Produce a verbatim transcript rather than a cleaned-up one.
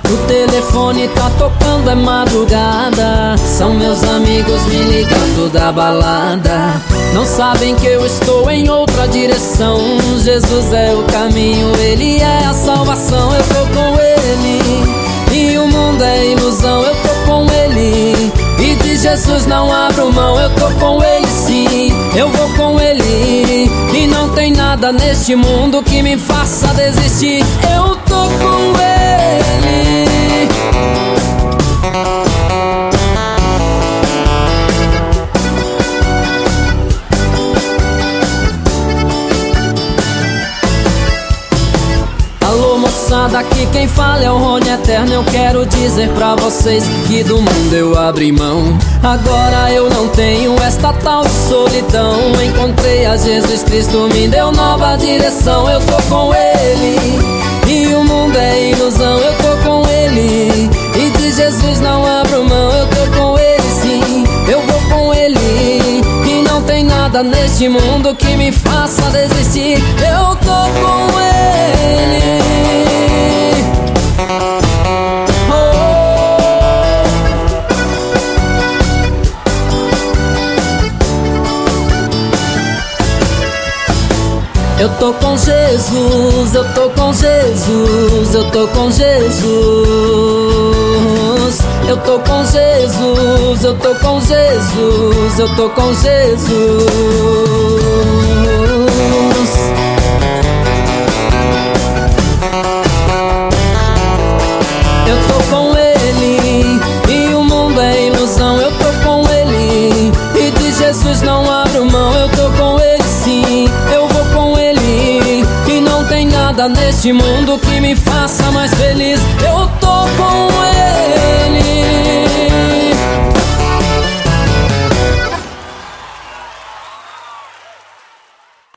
O telefone tá tocando, é madrugada. São meus amigos me ligando da balada. Não sabem que eu estou em outra direção. Jesus é o caminho, Ele é a salvação. Eu tô com Ele e o mundo é ilusão. Eu tô com Ele e de Jesus não abro mão. Eu tô com Ele sim, eu vou com Ele. E não tem nada neste mundo que me faça desistir. Eu tô com Ele. Alô moçada, aqui quem fala é o Rony Eterno. Eu quero dizer pra vocês que do mundo eu abri mão. Agora eu não tenho esta tal de solidão. Encontrei a Jesus Cristo, me deu nova direção. Eu tô com Ele e o mundo é ilusão. Eu tô com Ele e de Jesus não abro mão. Eu tô com Ele sim, eu vou com Ele. E não tem nada neste mundo que me faça desistir. Eu tô com Ele. Eu tô com Jesus, eu tô com Jesus, eu tô com Jesus. Eu tô com Jesus, eu tô com Jesus, eu tô com Jesus. Eu tô com Ele e o mundo é ilusão. Eu tô com Ele e de Jesus não abro mão. Eu tô com Ele sim, eu vou com Ele. E não tem nada neste mundo que me faça mais feliz. Eu tô com Ele.